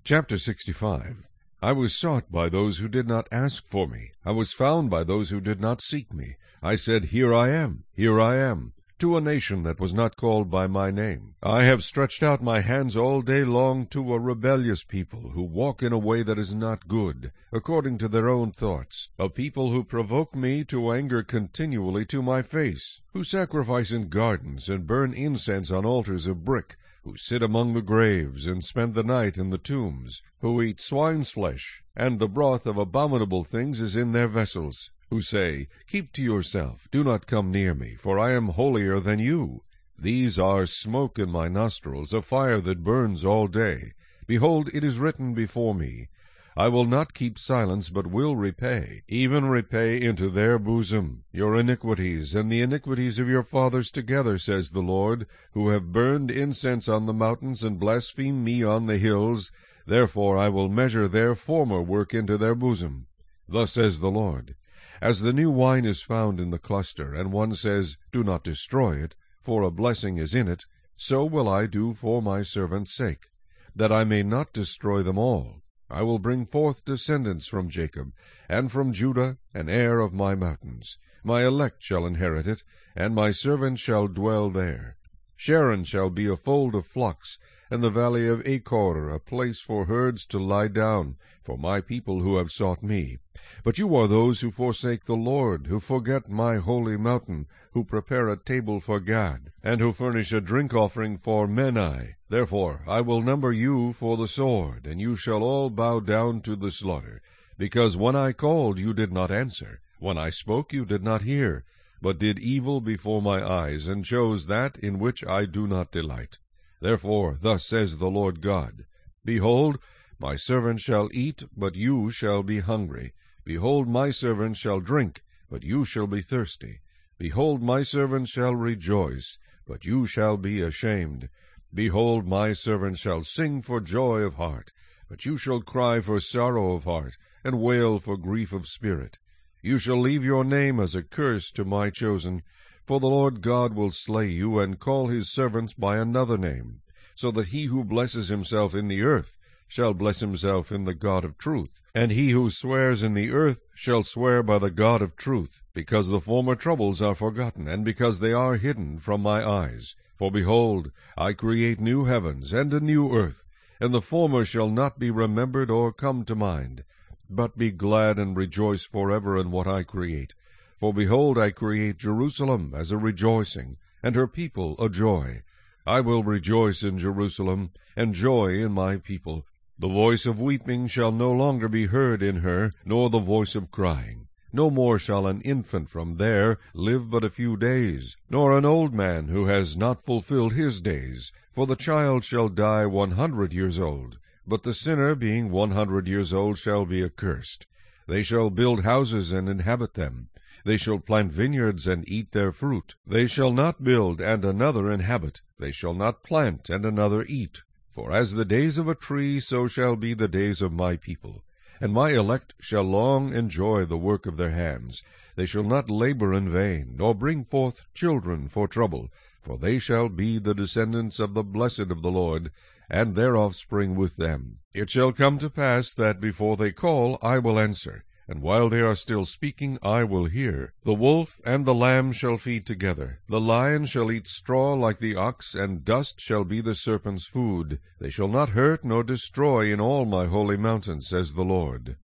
Chapter 65. I was sought by those who did not ask for me. I was found by those who did not seek me. I said, Here I am, to a nation that was not called by my name. I have stretched out my hands all day long to a rebellious people, who walk in a way that is not good, according to their own thoughts, a people who provoke me to anger continually to my face, who sacrifice in gardens and burn incense on altars of brick, who sit among the graves, and spend the night in the tombs, who eat swine's flesh, and the broth of abominable things is in their vessels, who say, Keep to yourself, do not come near me, for I am holier than you. These are smoke in my nostrils, a fire that burns all day. Behold, it is written before me, I will not keep silence, but will repay, even repay into their bosom your iniquities, and the iniquities of your fathers together, says the Lord, who have burned incense on the mountains, and blasphemed me on the hills. Therefore I will measure their former work into their bosom. Thus says the Lord, As the new wine is found in the cluster, and one says, Do not destroy it, for a blessing is in it, so will I do for my servant's sake, that I may not destroy them all. I will bring forth descendants from Jacob, and from Judah an heir of my mountains. My elect shall inherit it, and my servant shall dwell there. Sharon shall be a fold of flocks, and the valley of Achor a place for herds to lie down, for my people who have sought me. But you are those who forsake the Lord, who forget my holy mountain, who prepare a table for Gad, and who furnish a drink offering for Menai. Therefore I will number you for the sword, and you shall all bow down to the slaughter. Because when I called you did not answer, when I spoke you did not hear, but did evil before my eyes, and chose that in which I do not delight. Therefore thus says the Lord God, Behold, my servant shall eat, but you shall be hungry. Behold, my servant shall drink, but you shall be thirsty. Behold, my servant shall rejoice, but you shall be ashamed. Behold, my servant shall sing for joy of heart, but you shall cry for sorrow of heart, and wail for grief of spirit. You shall leave your name as a curse to my chosen, for the Lord God will slay you, and call his servants by another name, so that he who blesses himself in the earth shall bless himself in the God of truth, and he who swears in the earth shall swear by the God of truth, because the former troubles are forgotten, and because they are hidden from my eyes. For behold, I create new heavens and a new earth, and the former shall not be remembered or come to mind. But be glad and rejoice forever in what I create. For behold, I create Jerusalem as a rejoicing, and her people a joy. I will rejoice in Jerusalem, and joy in my people. The voice of weeping shall no longer be heard in her, nor the voice of crying. No more shall an infant from there live but a few days, nor an old man who has not fulfilled his days. For the child shall die 100 years old, but the sinner being 100 years old shall be accursed. They shall build houses and inhabit them. They shall plant vineyards and eat their fruit. They shall not build and another inhabit. They shall not plant and another eat. For as the days of a tree, so shall be the days of my people. And my elect shall long enjoy the work of their hands. They shall not labor in vain, nor bring forth children for trouble. For they shall be the descendants of the blessed of the Lord, and their offspring with them. It shall come to pass that before they call, I will answer, and while they are still speaking, I will hear. The wolf and the lamb shall feed together. The lion shall eat straw like the ox, and dust shall be the serpent's food. They shall not hurt nor destroy in all my holy mountain, says the Lord.